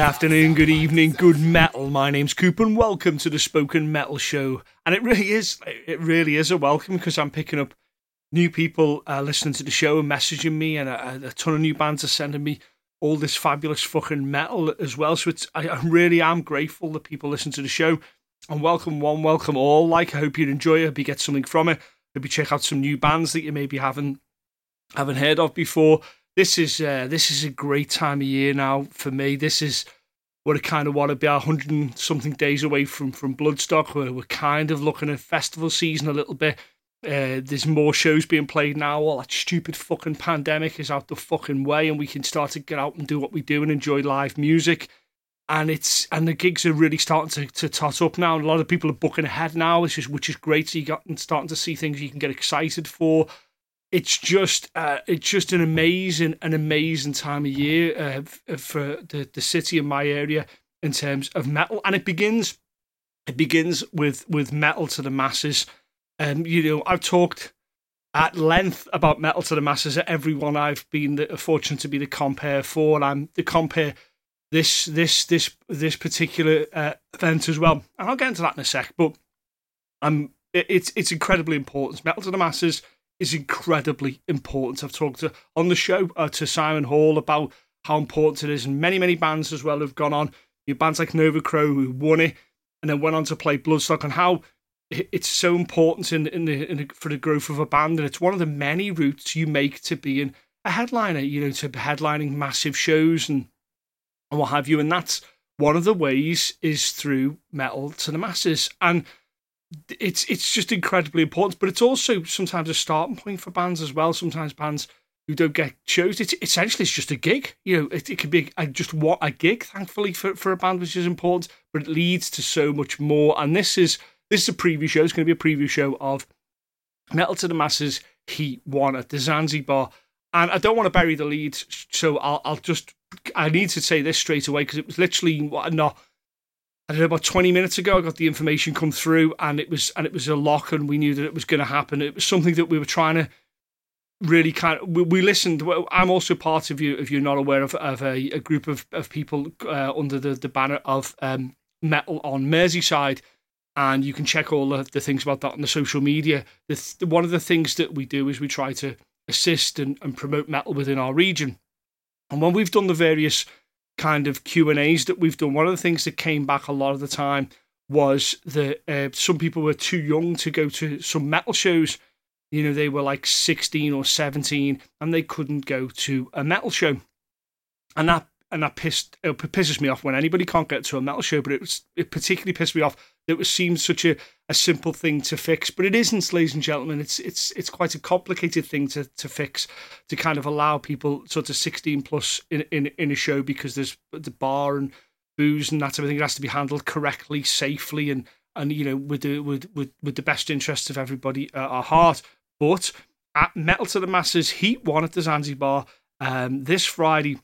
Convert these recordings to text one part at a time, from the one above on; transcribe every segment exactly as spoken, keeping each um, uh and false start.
afternoon, good evening, good metal. My name's Coop and welcome to the Spoken Metal Show. And it really is, it really is a welcome because I'm picking up new people uh, listening to the show and messaging me, and a, a ton of new bands are sending me all this fabulous fucking metal as well. So it's, I, I really am grateful that people listen to the show. And welcome one, welcome all. Like, I hope you enjoy it. I hope you get something from it. I hope you check out some new bands that you maybe haven't haven't heard of before. This is uh, this is a great time of year now for me. This is what I kind of want to be. A hundred and something days away from from Bloodstock, where we're kind of looking at festival season a little bit. Uh, there's more shows being played now. All that stupid fucking pandemic is out the fucking way, and we can start to get out and do what we do and enjoy live music. And it's and the gigs are really starting to, to tot up now. And a lot of people are booking ahead now, which is which is great. So you got starting to see things you can get excited for. It's just uh, it's just an amazing an amazing time of year uh, for the, the city in my area in terms of metal, and it begins it begins with with metal to the masses. Um, you know, I've talked at length about metal to the masses at everyone I've been the, fortunate to be the compere for, and I'm the compere this this this this particular uh, event as well. And I'll get into that in a sec, but um, it, it's it's incredibly important. Metal to the masses is incredibly important. I've talked to, on the show uh, to Simon Hall about how important it is, and many, many bands as well have gone on. You know, bands like Nova Crow who won it and then went on to play Bloodstock, and how it's so important in, in, the, in the, for the growth of a band, and it's one of the many routes you make to being a headliner, you know, to headlining massive shows and, and what have you, and that's one of the ways is through metal to the masses. And It's it's just incredibly important, but it's also sometimes a starting point for bands as well. Sometimes bands who don't get shows, it's essentially it's just a gig. You know, it, it can be a, just what a gig. Thankfully for, for a band, which is important, but it leads to so much more. And this is this is a preview show. It's going to be a preview show of Metal to the Masses Heat One at the Zanzibar. And I don't want to bury the lead, so I'll I'll just I need to say this straight away because it was literally what not. I don't know, about twenty minutes ago, I got the information come through, and it was and it was a lock, and we knew that it was going to happen. It was something that we were trying to really kind of. We, we listened. I'm also part of you, if you're not aware of, of a, a group of of people uh, under the, the banner of um, Metal on Merseyside, and you can check all the, the things about that on the social media. The, the, one of the things that we do is we try to assist and, and promote metal within our region, and when we've done the various kind of Q and A's that we've done, one of the things that came back a lot of the time was that uh, some people were too young to go to some metal shows. You know, they were like sixteen or seventeen and they couldn't go to a metal show. And that and that pissed it pisses me off when anybody can't get to a metal show, but it was it particularly pissed me off that it was seemed such a, a simple thing to fix. But it isn't, ladies and gentlemen. It's it's it's quite a complicated thing to, to fix, to kind of allow people sort of sixteen plus in, in in a show, because there's the bar and booze and that everything has to be handled correctly, safely, and and you know with the with with, with the best interests of everybody at our heart. But at Metal to the Masses Heat One at the Zanzibar um, this Friday,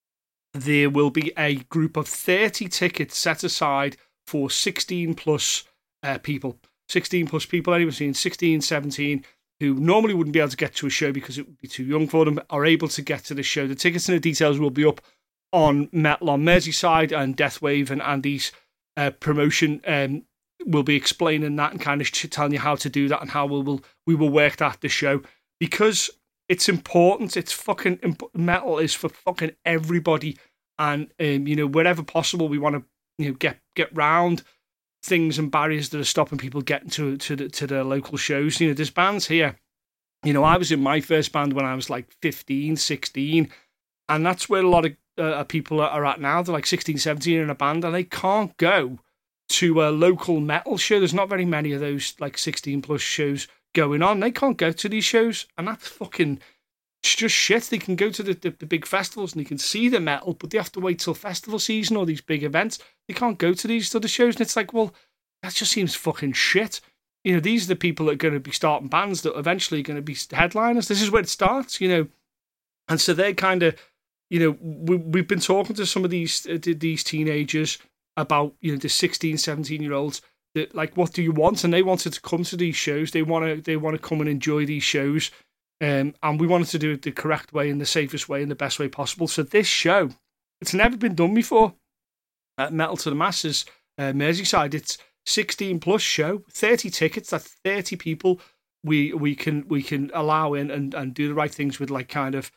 there will be a group of thirty tickets set aside for sixteen plus uh, people. sixteen plus people, anyone between sixteen, seventeen, who normally wouldn't be able to get to a show because it would be too young for them, are able to get to the show. The tickets and the details will be up on Metal on Merseyside, and Deathwave and Andy's uh, promotion um, will be explaining that and kind of telling you how to do that and how we will we will work that at the show, because it's important. It's fucking imp- metal is for fucking everybody, and um, you know, wherever possible, we want to you know get get round things and barriers that are stopping people getting to to the, to the local shows. You know, there's bands here. You know, I was in my first band when I was like fifteen, sixteen, and that's where a lot of uh, people are at now. They're like sixteen, seventeen in a band, and they can't go to a local metal show. There's not very many of those like sixteen plus shows going on. They can't go to these shows, and that's fucking it's just shit. They can go to the, the, the big festivals and they can see the metal, but they have to wait till festival season or these big events. They can't go to these other shows, and it's like, well, that just seems fucking shit. You know, these are the people that are going to be starting bands that are eventually going to be headliners. This is where it starts, you know. And so they kind of, you know, we, we've been talking to some of these uh, these teenagers about, you know, the sixteen, seventeen year olds that, like, what do you want? And they wanted to come to these shows. They want to they want to come and enjoy these shows. Um, and we wanted to do it the correct way and the safest way and the best way possible. So this show, it's never been done before. at Metal to the Masses, uh, Merseyside. It's sixteen plus show, thirty tickets. That's thirty people. We we can we can allow in and, and do the right things with like kind of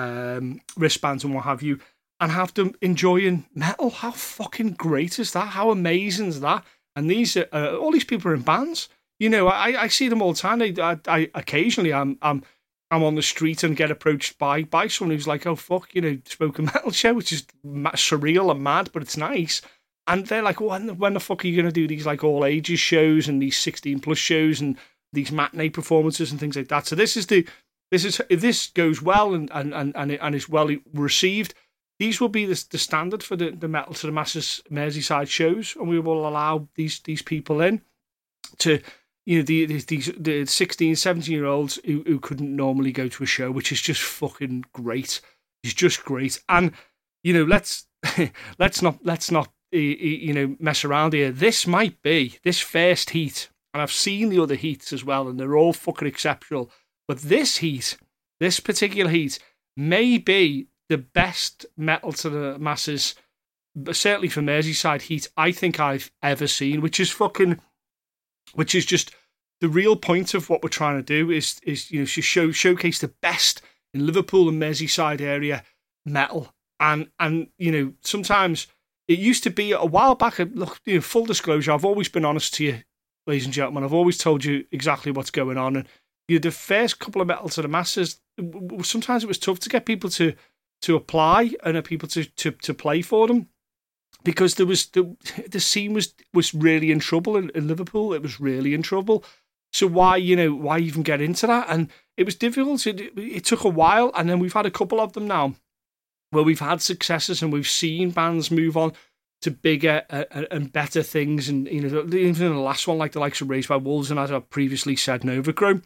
um, wristbands and what have you, and have them enjoying metal. How fucking great is that? How amazing is that? And these are, uh, all these people are in bands. You know, I, I see them all the time. I, I, I occasionally I'm I'm I'm on the street and get approached by by someone who's like, oh fuck, you know, spoken metal show, which is surreal and mad, but it's nice. And they're like, when when the fuck are you going to do these like all ages shows and these sixteen plus shows and these matinee performances and things like that? So this is the this is if this goes well and and and and, it, and is well received, these will be the, the standard for the, the Metal to the Masses Merseyside shows, and we will allow these these people in to, you know, the these the sixteen, seventeen year olds who, who couldn't normally go to a show, which is just fucking great. It's just great. And you know, let's let's not let's not you know mess around here. This might be this first heat, and I've seen the other heats as well, and they're all fucking exceptional. But this heat, this particular heat, may be the best Metal to the Masses, certainly for Merseyside heat, I think I've ever seen, which is fucking, which is just the real point of what we're trying to do is, is you know, to show, showcase the best in Liverpool and Merseyside area metal. And, and, you know, sometimes it used to be a while back, look, you know, full disclosure, I've always been honest to you, ladies and gentlemen. I've always told you exactly what's going on. And, you know, the first couple of Metal to the Masses, sometimes it was tough to get people to, to apply and people to, to, to play for them, because there was the the scene was was really in trouble in, in Liverpool. It was really in trouble. So why you know why even get into that? And it was difficult. It, it took a while, and then we've had a couple of them now where we've had successes and we've seen bands move on to bigger uh, and better things. And you know, even the last one, like the likes of Raised by Wolves, and as I previously said, Novachrome,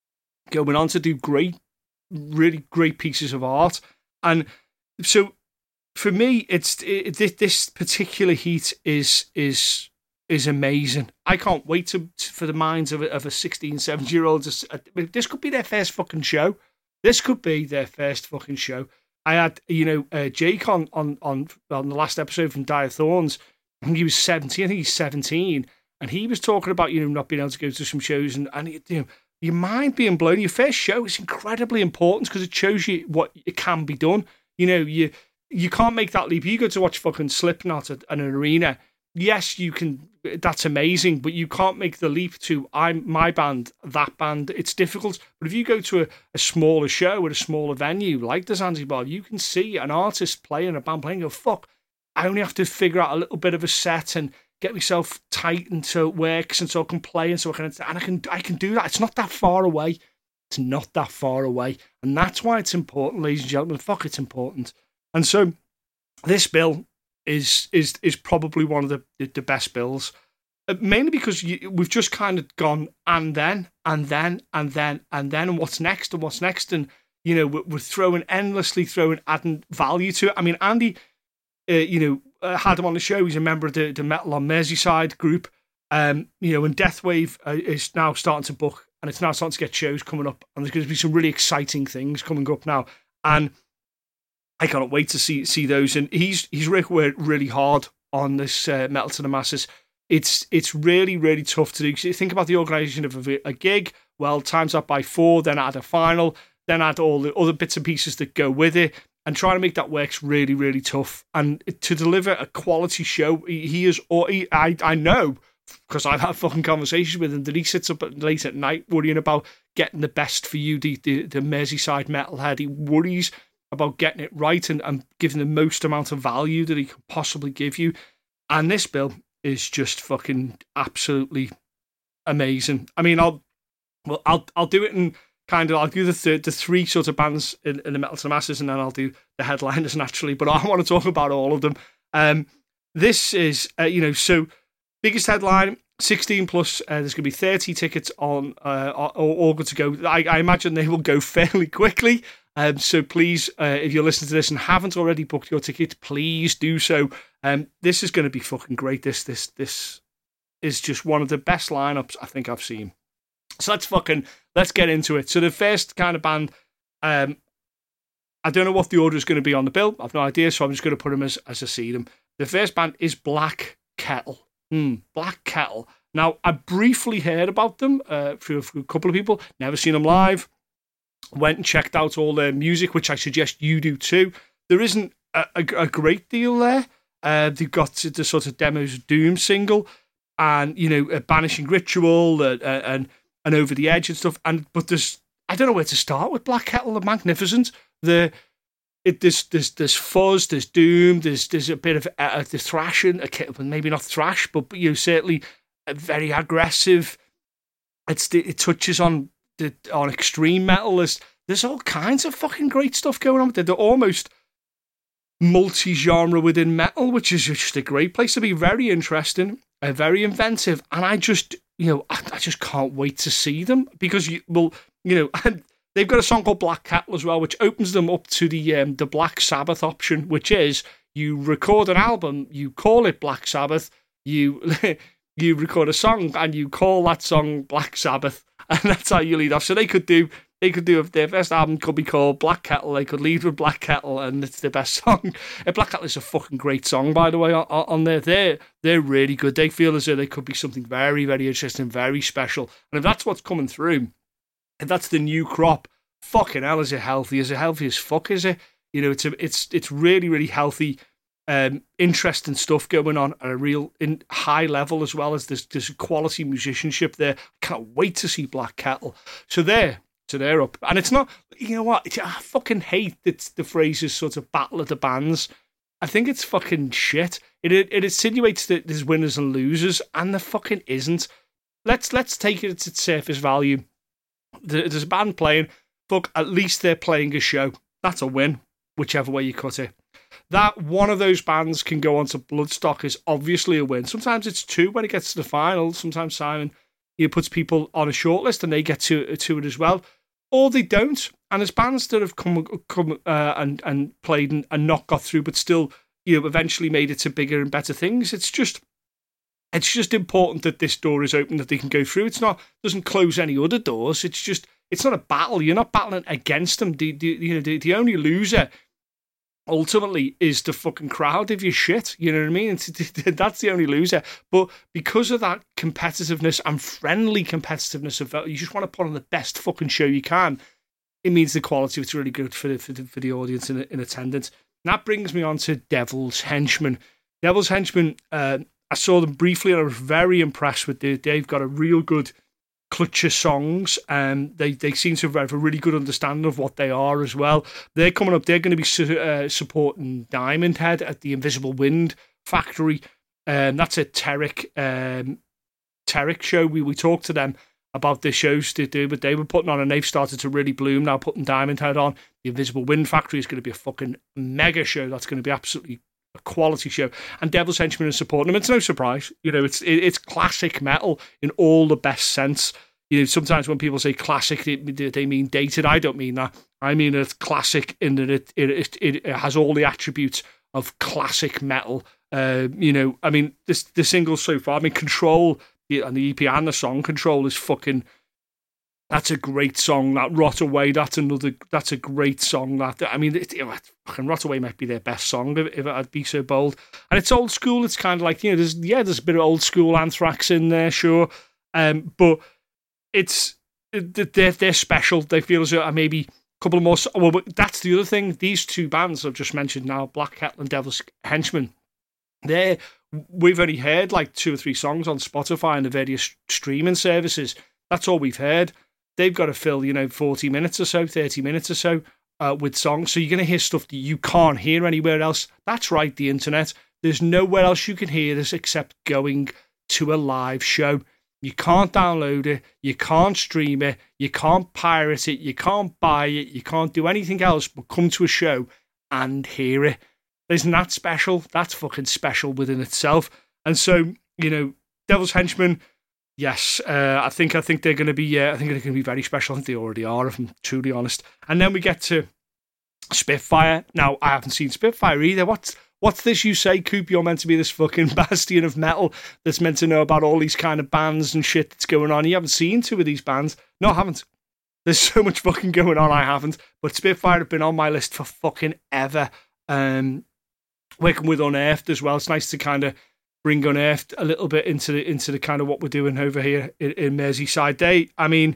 going on to do great, really great pieces of art. And so, for me, it's it, this particular heat is is is amazing. I can't wait to, for the minds of a, of a sixteen, seventeen year old. This could be their first fucking show. This could be their first fucking show. I had, you know, uh, Jake on, on on on the last episode from Dire Thorns. I think he was seventeen. I think he's seventeen, and he was talking about, you know, not being able to go to some shows, and and you know, your mind being blown. Your first show is incredibly important because it shows you what it can be done. You know, you you can't make that leap. You go to watch fucking Slipknot at an arena. Yes, you can. That's amazing, but you can't make the leap to I'm my band, that band. It's difficult. But if you go to a, a smaller show at a smaller venue like the Zanzibar, you can see an artist playing, a band playing. Go, fuck! I only have to figure out a little bit of a set and get myself tight until it works, and so I can play, and so I can, and I can, I can do that. It's not that far away. It's not that far away, and that's why it's important, ladies and gentlemen. Fuck, it's important. And so, this bill is is is probably one of the the best bills, uh, mainly because you, we've just kind of gone and then and then and then and then and what's next and what's next, and you know we're, we're throwing endlessly throwing adding value to it. I mean, Andy, uh, you know. Uh, had him on the show. He's a member of the, the Metal on Merseyside group. Um, you know, and Deathwave uh, is now starting to book, and it's now starting to get shows coming up, and there's going to be some really exciting things coming up now. And I can't wait to see see those. And he's he's worked really hard on this uh, Metal to the Masses. It's it's really really tough to do. You think about the organisation of a, a gig. Well, times that by four, then add a final, then add all the other bits and pieces that go with it. And trying to make that work's really, really tough. And to deliver a quality show, he, he is, or he, I, I know, because I've had fucking conversations with him, that he sits up late at night worrying about getting the best for you, the, the, the Merseyside metalhead. He worries about getting it right and, and giving the most amount of value that he can possibly give you. And this bill is just fucking absolutely amazing. I mean, I'll, well, I'll, I'll do it in... Kind of, I'll do the th- the three sort of bands in, in the Metal to the Masses, and then I'll do the headliners naturally. But I want to talk about all of them. Um, this is, uh, you know, so biggest headline, sixteen plus. Uh, there's going to be thirty tickets on, uh, all, all good to go. I, I imagine they will go fairly quickly. Um, so please, uh, if you're listening to this and haven't already booked your ticket, please do so. Um, this is going to be fucking great. This this this is just one of the best lineups I think I've seen. So let's fucking, let's get into it. So the first kind of band, um, I don't know what the order is going to be on the bill. I've no idea, so I'm just going to put them as, as I see them. The first band is Black Kettle. Hmm, Black Kettle. Now, I briefly heard about them uh, through a couple of people. Never seen them live. Went and checked out all their music, which I suggest you do too. There isn't a, a, a great deal there. Uh, they've got the sort of Demos of Doom single, and you know, a Banishing Ritual, uh, uh, and and Over the Edge and stuff. And but there's I don't know where to start with Black Kettle. They're magnificent. The it there's there's there's fuzz, there's doom, there's there's a bit of uh, the thrashing, a, maybe not thrash, but you know, certainly very aggressive. It's it touches on the on extreme metal. There's, there's all kinds of fucking great stuff going on. They're almost multi-genre within metal, which is just a great place to be. Very interesting, uh, very inventive, and I just you know I, I just can't wait to see them because you well you know and they've got a song called Black Kettle as well, which opens them up to the um, the Black Sabbath option, which is you record an album, you call it Black Sabbath, you you record a song and you call that song Black Sabbath, and that's how you lead off. So they could do they could do if their first album could be called Black Kettle, they could lead with Black Kettle, and it's the best song. Black Kettle is a fucking great song, by the way. On, on there, they're they're really good. They feel as though they could be something very very interesting, very special, and if that's what's coming through. If that's the new crop, fucking hell, is it healthy? Is it healthy as fuck, is it? You know, it's a, it's it's really, really healthy, um, interesting stuff going on at a real in high level as well as there's, there's quality musicianship there. I can't wait to see Black Kettle. So there, so they're up. And it's not, you know what, I fucking hate that the phrase is sort of battle of the bands. I think it's fucking shit. It, it, it insinuates that there's winners and losers, and there fucking isn't. Let's, let's take it at its surface value. There's a band playing, fuck, at least they're playing a show. That's a win, whichever way you cut it. That one of those bands can go on to Bloodstock is obviously a win. Sometimes it's two when it gets to the final. Sometimes Simon he puts people on a shortlist and they get to, to it as well. Or they don't. And there's bands that have come come uh, and, and played and, and not got through, but still, you know, eventually made it to bigger and better things. It's just... It's just important that this door is open, that they can go through. It's not doesn't close any other doors. It's just it's not a battle. You're not battling against them. The, the, you know, the, the only loser ultimately is the fucking crowd if you shit. You know what I mean? It's, that's the only loser. But because of that competitiveness and friendly competitiveness of you just want to put on the best fucking show you can. It means the quality of it's really good for the for the, for the audience in, in attendance. And that brings me on to Devil's Henchmen. Devil's Henchmen. Uh, I saw them briefly and I was very impressed with them. They've got a real good clutch of songs, and they, they seem to have a really good understanding of what they are as well. They're coming up, they're going to be su- uh, supporting Diamond Head at the Invisible Wind Factory. Um, that's a Terric, um, Terric show. We, we talked to them about the shows they do, but they were putting on, and they've started to really bloom now, putting Diamond Head on. The Invisible Wind Factory is going to be a fucking mega show. That's going to be absolutely a quality show, and Devil's Henchmen is supporting them. It's no surprise, you know. It's it, it's classic metal in all the best sense. You know, sometimes when people say classic, they, they mean dated. I don't mean that. I mean it's classic in that it it it, it has all the attributes of classic metal. Uh, you know, I mean this the singles so far. I mean, Control and the E P and the song Control is fucking. That's a great song. That Rot Away, that's another. That's a great song. That I mean, it, it, fucking Rot Away might be their best song if, if I'd be so bold. And it's old school. It's kind of like, you know, there's yeah, there's a bit of old school Anthrax in there, sure, um, but it's they're they're special. They feel as though maybe a couple of more. Well, but that's the other thing. These two bands I've just mentioned now, Black Kettle and Devil's Henchmen, they're we've only heard like two or three songs on Spotify and the various streaming services. That's all we've heard. They've got to fill, you know, forty minutes or so, thirty minutes or so uh, with songs. So you're going to hear stuff that you can't hear anywhere else. That's right, the internet. There's nowhere else you can hear this except going to a live show. You can't download it. You can't stream it. You can't pirate it. You can't buy it. You can't do anything else but come to a show and hear it. Isn't that special? That's fucking special within itself. And so, you know, Devil's Henchmen, yes, uh, I think I think they're going to be. Uh, I think they're going to be very special. I think they already are, if I'm truly honest. And then we get to Spitfire. Now, I haven't seen Spitfire either. What's what's this you say, Coop? You're meant to be this fucking bastion of metal that's meant to know about all these kind of bands and shit that's going on. You haven't seen two of these bands. No, I haven't. There's so much fucking going on. I haven't. But Spitfire have been on my list for fucking ever. Um, working with Unearthed as well. It's nice to kind of bring Unearthed a little bit into the into the kind of what we're doing over here in, in Merseyside. They, I mean,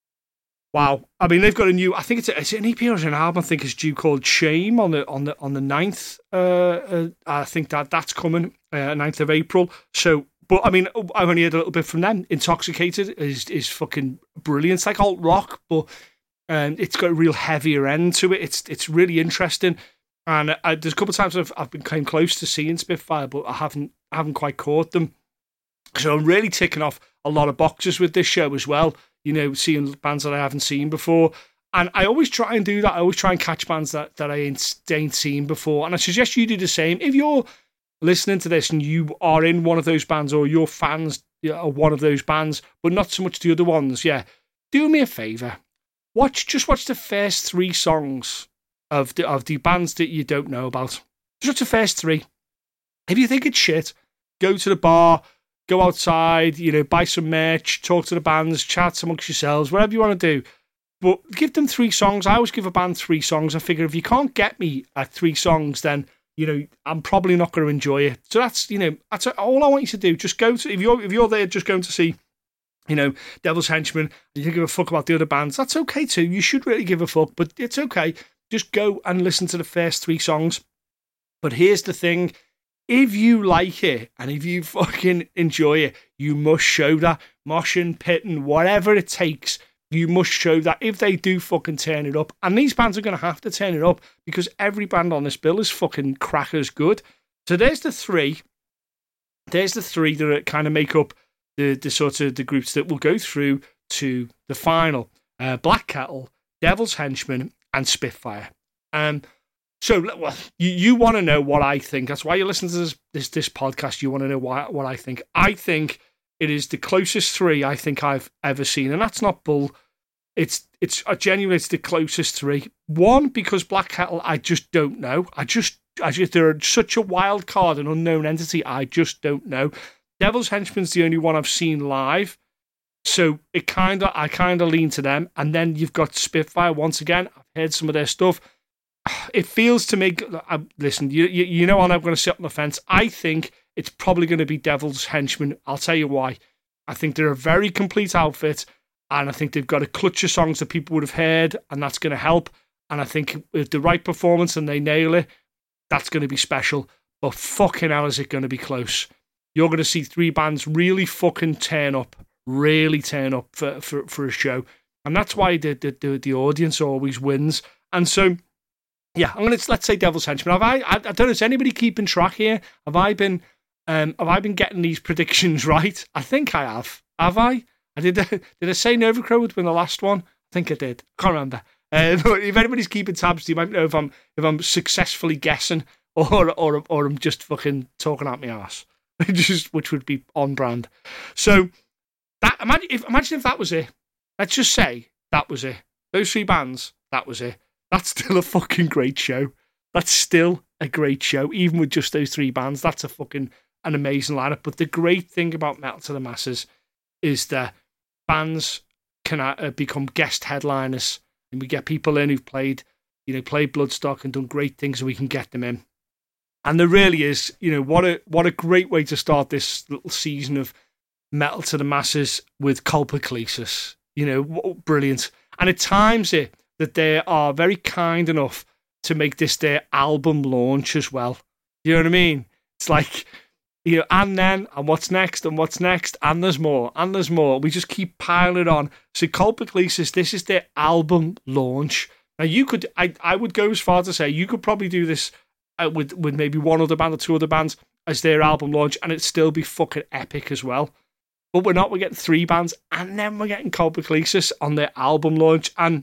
wow. I mean, they've got a new. I think it's, a, it's an E P or an album. I think it's due called Shame on the on the on the ninth. Uh, uh, I think that that's coming uh, ninth of April. So, but I mean, I've only heard a little bit from them. Intoxicated is is fucking brilliant. It's like alt rock, but um, it's got a real heavier end to it. It's it's really interesting. And I, there's a couple of times I've I've been came close to seeing Spitfire, but I haven't I haven't quite caught them. So I'm really ticking off a lot of boxes with this show as well. You know, seeing bands that I haven't seen before. And I always try and do that. I always try and catch bands that, that I ain't, ain't seen before. And I suggest you do the same. If you're listening to this and you are in one of those bands, or you're fans of one of those bands, but not so much the other ones, yeah, do me a favour. Watch, just watch the first three songs of the, of the bands that you don't know about. Just watch the first three. If you think it's shit, go to the bar, go outside, you know, buy some merch, talk to the bands, chat amongst yourselves, whatever you want to do. But give them three songs. I always give a band three songs. I figure if you can't get me at three songs, then, you know, I'm probably not going to enjoy it. So that's, you know, that's all I want you to do. Just go to, if you're, if you're there just going to see, you know, Devil's Henchman, and you give a fuck about the other bands, that's okay too. You should really give a fuck, but it's okay. Just go and listen to the first three songs. But here's the thing. If you like it and if you fucking enjoy it, you must show that. Moshing, pitting, whatever it takes, you must show that. If they do fucking turn it up, and these bands are going to have to turn it up because every band on this bill is fucking crackers good. So there's the three. There's the three that kind of make up the, the sort of the groups that will go through to the final. Uh, Black Kettle, Devil's Henchman, and Spitfire. Um, So, well, you, you want to know what I think. That's why you listen to this this, this podcast. You want to know why, what I think. I think it is the closest three I think I've ever seen. And that's not bull. It's it's a genuine, it's the closest three. One, because Black Kettle, I just don't know. I just, I just, they're such a wild card, an unknown entity. I just don't know. Devil's Henchman's the only one I've seen live. So it kind of, I kind of lean to them. And then you've got Spitfire once again. I've heard some of their stuff. It feels to me, uh, listen, you, you you know I'm going to sit on the fence. I think it's probably going to be Devil's Henchman. I'll tell you why. I think they're a very complete outfit, and I think they've got a clutch of songs that people would have heard, and that's going to help. And I think with the right performance and they nail it, that's going to be special. But fucking hell, is it going to be close. You're going to see three bands really fucking turn up, really turn up for, for, for a show. And that's why the, the, the, the audience always wins. And so... yeah, I'm gonna let's say Devil's Henchman. Have I? I, I don't know. Is anybody keeping track here? Have I been? Um, have I been getting these predictions right? I think I have. Have I? I did. Did I say Novacrow would win the last one? I think I did. Can't remember. Uh, but if anybody's keeping tabs, you might know if I'm if I'm successfully guessing or or or I'm just fucking talking out my ass, just which would be on brand. So that imagine if imagine if that was it. Let's just say that was it. Those three bands. That was it. That's still a fucking great show. That's still a great show, even with just those three bands. That's a fucking an amazing lineup. But the great thing about Metal to the Masses is that bands can uh, become guest headliners, and we get people in who've played, you know, played Bloodstock and done great things, and we can get them in. And there really is, you know, what a what a great way to start this little season of Metal to the Masses with Colpoclesis. You know, brilliant. And it times it that they are very kind enough to make this their album launch as well. You know what I mean? It's like, you know, and then, and what's next, and what's next, and there's more, and there's more. We just keep piling it on. So Colpoclesis, this is their album launch. Now you could, I, I would go as far to say, you could probably do this uh, with, with maybe one other band or two other bands as their album launch, and it'd still be fucking epic as well. But we're not, we're getting three bands, and then we're getting Colpoclesis on their album launch, and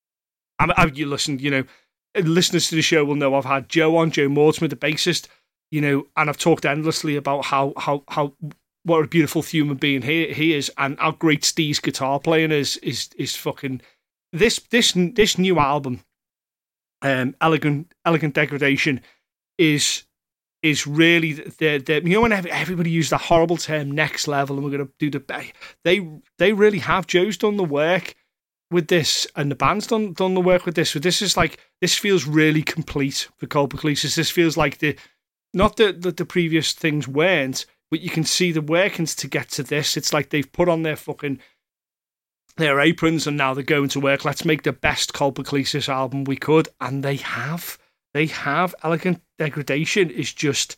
I, I, you listen, you know, listeners to the show will know I've had Joe on, Joe Mortimer, the bassist, you know, and I've talked endlessly about how how how what a beautiful human being he he is, and how great Steve's guitar playing is is is fucking this this this new album, um, elegant elegant degradation, is is really the the you know when everybody used the horrible term next level, and we're gonna do the they they really have. Joe's done the work with this, and the band's done done the work with this. So this is like, this feels really complete for Colpoclesis. This feels like the not that the, the previous things weren't, but you can see the workings to get to this. It's like they've put on their fucking their aprons and now they're going to work. Let's make the best Colpoclesis album we could, and they have. They have. Elegant Degradation is just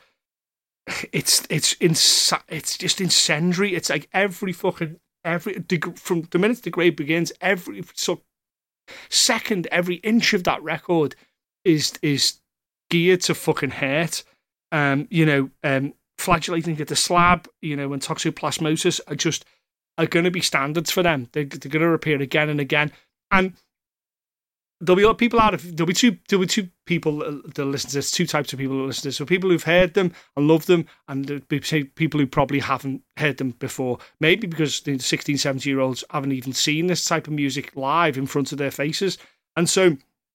it's it's insa- it's just incendiary. It's like every fucking every from the minute the grave begins, every so second, every inch of that record is is geared to fucking hurt. Um, you know, um, Flagellating at the Slab, you know, and Toxoplasmosis are just are going to be standards for them. They're, they're going to appear again and again, and there'll be people out of there'll be two there'll be two people that listen to this, two types of people that listen to this. So people who've heard them and love them, and there'll be people who probably haven't heard them before, maybe because the sixteen, seventeen year olds haven't even seen this type of music live in front of their faces. And so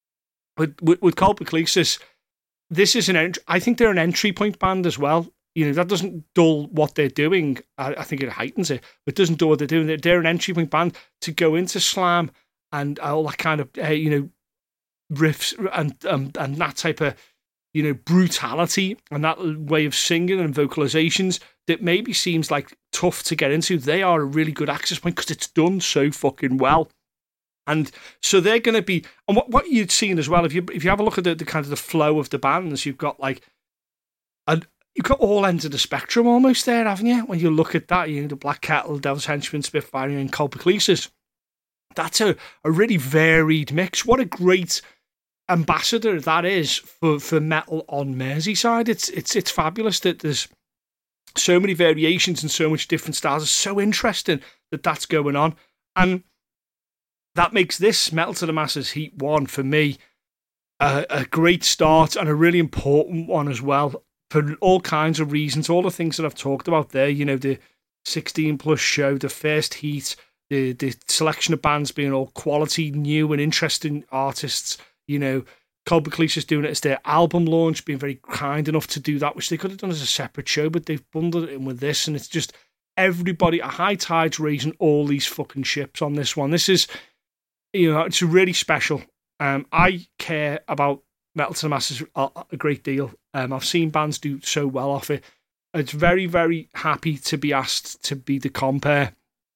with with, with Colpoclesis, this is an ent- I think they're an entry point band as well. You know, that doesn't dull what they're doing. I, I think it heightens it, but it doesn't dull what they're doing. They're, they're an entry point band to go into slam and all that kind of, uh, you know, riffs and um, and that type of, you know, brutality and that way of singing and vocalizations that maybe seems like tough to get into. They are a really good access point because it's done so fucking well. And so they're going to be, and what, what you'd seen as well, if you if you have a look at the, the kind of the flow of the bands, you've got like, a, you've got all ends of the spectrum almost there, haven't you? When you look at that, you know, the Black Kettle, Devil's Henchman, Spitfire, and Colpoclesis. That's a, a really varied mix. What a great ambassador that is for, for metal on Merseyside. It's it's it's fabulous that there's so many variations and so much different styles. It's so interesting that that's going on. And that makes this Metal to the Masses Heat one, for me, a, a great start and a really important one as well, for all kinds of reasons. All the things that I've talked about there, you know, the sixteen plus show, the first heat, the, the selection of bands being all quality, new and interesting artists, you know, Colpoclesis doing it as their album launch, being very kind enough to do that, which they could have done as a separate show, but they've bundled it in with this, and it's just everybody, a high tide's raising all these fucking ships on this one. This is, you know, it's really special. Um, I care about Metal to the Masses a, a great deal. Um, I've seen bands do so well off it. It's very, very happy to be asked to be the compere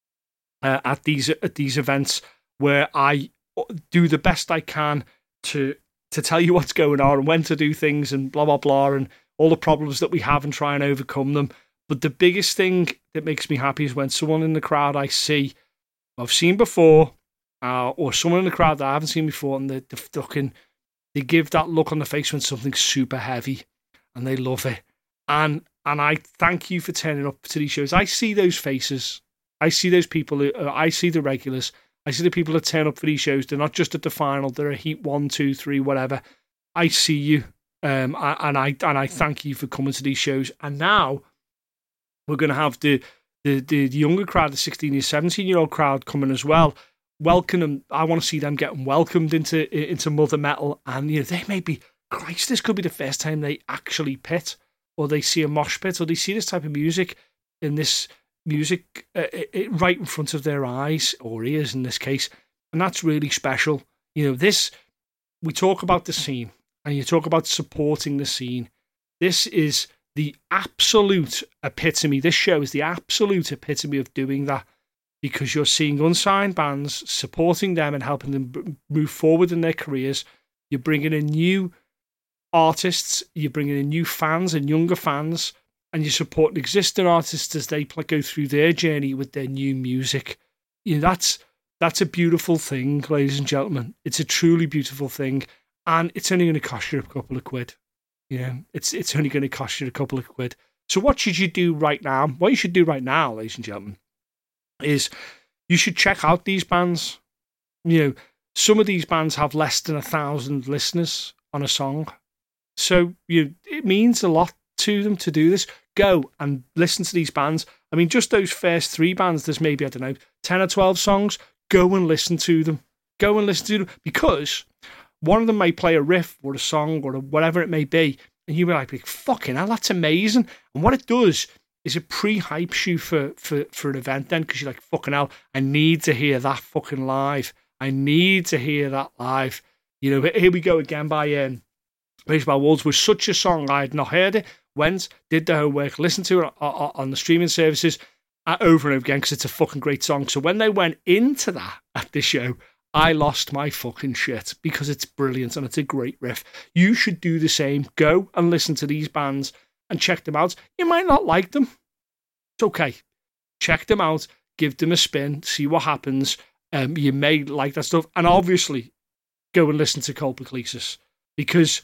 uh, at these at these events where I do the best I can to to tell you what's going on and when to do things and blah blah blah and all the problems that we have and try and overcome them. But the biggest thing that makes me happy is when someone in the crowd I see, I've seen before, uh, or someone in the crowd that I haven't seen before, and they, they fucking they give that look on the face when something's super heavy, and they love it. And and I thank you for turning up to these shows. I see those faces. I see those people. Who, uh, I see the regulars. I see the people that turn up for these shows. They're not just at the final. They're a heat one, two, three, whatever. I see you, um, and I and I thank you for coming to these shows. And now we're going to have the, the the younger crowd, the sixteen year, seventeen year old crowd coming as well. Welcome them. I want to see them getting welcomed into into Mother Metal, and you know they may be, Christ, this could be the first time they actually pit, or they see a mosh pit, or they see this type of music in this. music uh, it, it, right in front of their eyes or ears in this case, and that's really special. You know, this, we talk about the scene and you talk about supporting the scene. This is the absolute epitome. This show is the absolute epitome of doing that, because you're seeing unsigned bands, supporting them and helping them move forward in their careers. You're bringing in new artists, you're bringing in new fans and younger fans, and you support existing artists as they go through their journey with their new music. You know, that's that's a beautiful thing, ladies and gentlemen. It's a truly beautiful thing, and it's only going to cost you a couple of quid. You know, it's it's only going to cost you a couple of quid. So what should you do right now? What you should do right now, ladies and gentlemen, is you should check out these bands. You know, some of these bands have less than a thousand listeners on a song, so you know, it means a lot to them to do this. Go and listen to these bands. I mean, just those first three bands, there's maybe, I don't know, ten or twelve songs. Go and listen to them. Go and listen to them, because one of them may play a riff or a song or whatever it may be, and you'll be like, fucking hell, that's amazing. And what it does is it pre-hypes you for, for, for an event then, because you're like, fucking hell, I need to hear that fucking live. I need to hear that live. You know, here we go again by um, Raised by Wolves was such a song I had not heard it. went, did the homework, listened to it on, on the streaming services over and over again because it's a fucking great song. So when they went into that at the show, I lost my fucking shit because it's brilliant and it's a great riff. You should do the same. Go and listen to these bands and check them out. You might not like them. It's okay. Check them out. Give them a spin. See what happens. Um, you may like that stuff. And obviously, go and listen to Colpoclesis because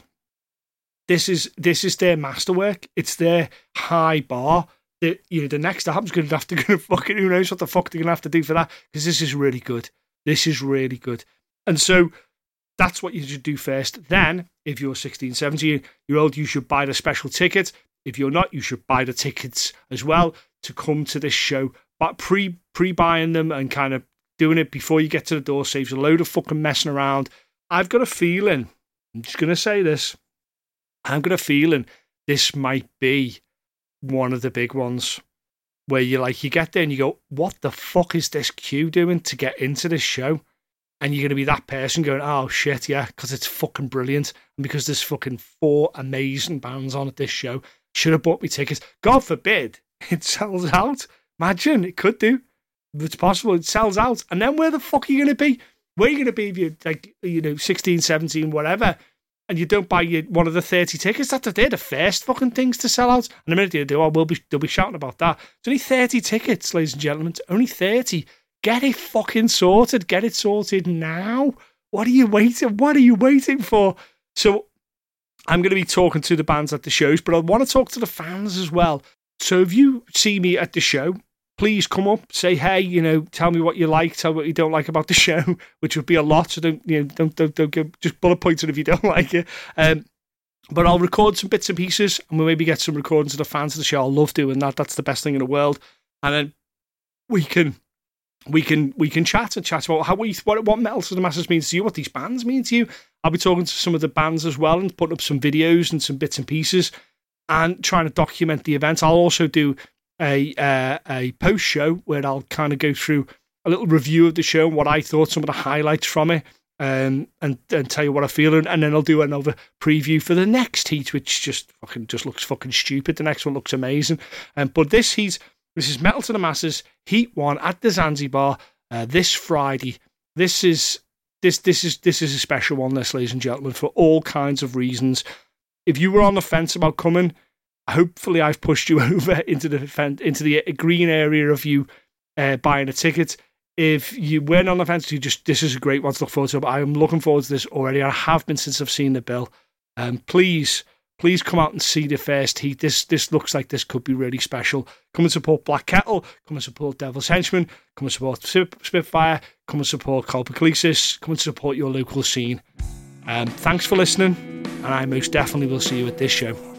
this is this is their masterwork. It's their high bar. The, you know, the next album's going to have to go fucking, who knows what the fuck they're going to have to do for that, because this is really good. This is really good. And so that's what you should do first. Then, if you're sixteen, seventeen year old, you should buy the special ticket. If you're not, you should buy the tickets as well to come to this show. But pre, pre-buying them and kind of doing it before you get to the door saves a load of fucking messing around. I've got a feeling, I'm just going to say this, I've got a feeling this might be one of the big ones where you like, you get there and you go, what the fuck is this queue doing to get into this show? And you're going to be that person going, oh shit, yeah, because it's fucking brilliant. And because there's fucking four amazing bands on at this show, should have bought me tickets. God forbid it sells out. Imagine, it could do. It's possible it sells out. And then where the fuck are you going to be? Where are you going to be if you're like, you know, sixteen, seventeen, whatever, and you don't buy your, one of the thirty tickets? That's they're the first fucking things to sell out. And the minute they do, oh, we'll be, they'll be shouting about that. It's only thirty tickets, ladies and gentlemen. It's only thirty. Get it fucking sorted. Get it sorted now. What are you waiting? What are you waiting for? So I'm going to be talking to the bands at the shows, but I want to talk to the fans as well. So if you see me at the show, please come up, say hey, you know, tell me what you like, tell me what you don't like about the show, which would be a lot. So don't, you know, don't, don't, don't give, just bullet points it if you don't like it. Um, but I'll record some bits and pieces, and we'll maybe get some recordings of the fans of the show. I love doing that. That's the best thing in the world. And then we can, we can, we can chat and chat about how we, what, what Metal to the Masses means to you, what these bands mean to you. I'll be talking to some of the bands as well and putting up some videos and some bits and pieces and trying to document the event. I'll also do a uh, a post show where I'll kind of go through a little review of the show and what I thought, some of the highlights from it, um, and and tell you what I feel, and, and then I'll do another preview for the next heat, which just fucking just looks fucking stupid. The next one looks amazing, um, but this heat, this is Metal to the Masses Heat One at the Zanzibar uh, this Friday. This is this this is this is a special one, this, ladies and gentlemen, for all kinds of reasons. If you were on the fence about coming, hopefully I've pushed you over into the into the green area of you uh, buying a ticket. If you weren't on the fence, you just, this is a great one to look forward to. But I am looking forward to this already. I have been since I've seen the bill. Um, please, please come out and see the first heat. This this looks like this could be really special. Come and support Black Kettle. Come and support Devil's Henchman. Come and support Spitfire. Come and support Colpoclesis. Come and support your local scene. Um, thanks for listening, and I most definitely will see you at this show.